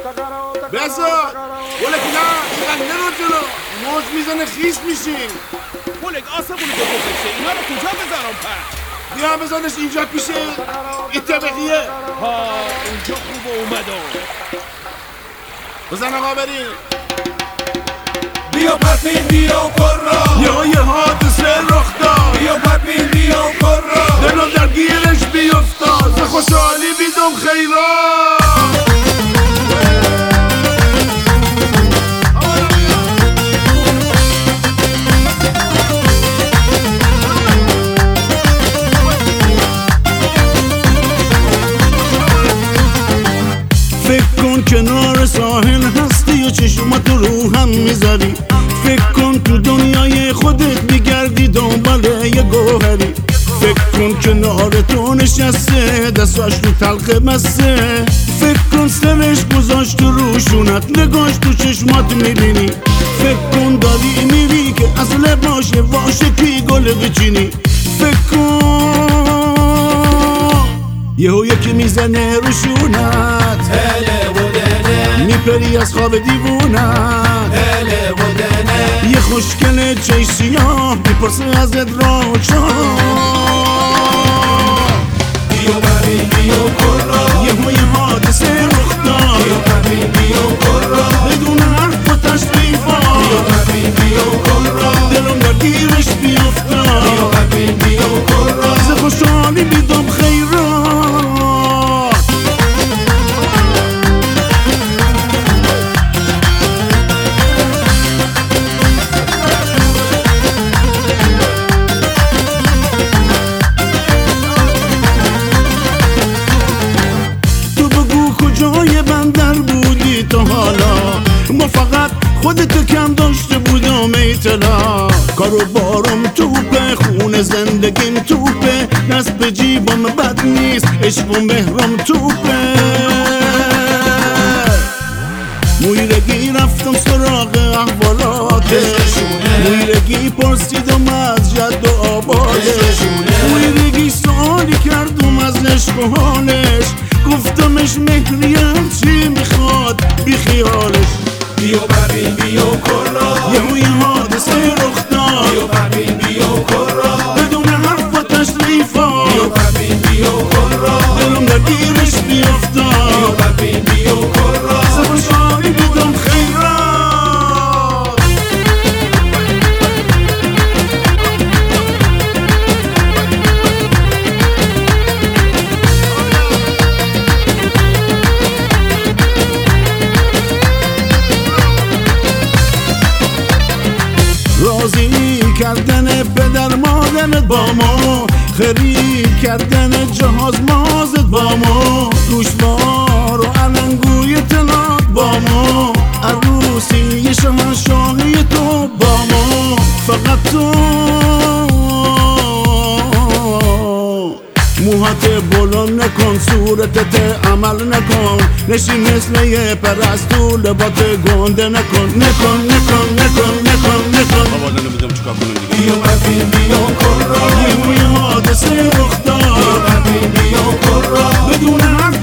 بذار ولک نه اینقدر نرو جلو موج میزنه خیس میشیم. ولک آسمونی که گذاشته اینا رو کجا بذارم پس؟ بیا بذارش اینجا پیشه این طبقیه. ها اونجا خوب اومدم. بزن آقا بریم. بیا پپین بیا کرا یه حادثه رخ داد. بیا پپین بیا کرا دلم در گیرش بیفتاد ز خوشحالی بیدم خیرات. فکر کن کنار ساحل هستی و چشمات رو هم میذاری. فکر کن تو دنیای خودت میگردی دنبال یه گوهری. فکر کن کنار تو نشسته دستاش تو تلخ مسته. فکر کن سرش گذاشت تو روشونت نگاش تو چشمات میبینی. فکر کن داری میری که اصل باشه واشه کی گل بچینی. فکر کن یهو یکی میزنه روشونت هله و دله میپری از خواب دیوونت. هله و دله یه خوشگل چه سیاه میپرسه ازت راه چاه. بیا پپین بیا کرا یه حادثه رخ داد. بیا پپین بیا کرا بدون حرف و تشریفات. بیا پپین بیا کرا دلم در گیرش بیفتاد. بیا پپین بیا کرا ز خوشحالی بیدم خیرات. کجای بندر بودی تو حالا؟ ما فقط خودتو کم داشته بودم اطلاع. کارو بارم توپه خونه زندگیم توپه. دست به جیبم بد نیست عشق و مهرم توپه. مویرگی رفتم سراغ احوالاتش. مویرگی پرسیدم از جد و آبادش. مویرگی سوالی کردم از عشق و حالش. گفتمش مهریم چی میخواد بی خیالش. بیا پپین بیا کرا یه حادثه رخ داد. بیا پپین بیا کرا بدون حرف و تشریفات. بیا پپین بیا کرا دلم در گیرش بیفتاد. بیا پپین بیا کرا ز خوشحالی بیدم خیرات. راضی کردن پدر مادرت با ما. خرید کردن جهاز مازت با ما. گوشوار و علنگوی تنات با ما. عروسی شاهنشاهی تو با ما. فقط تو موهات بلند نکن صورتت عمل نکن. نشی مثل یه پرستو لبات گنده نکن. بابا نمیدونم چیکار کنم دیگه. بیا پپین بیا کرا یه حادثه رخ داد. بیا پپین بیا کرا بدون حرف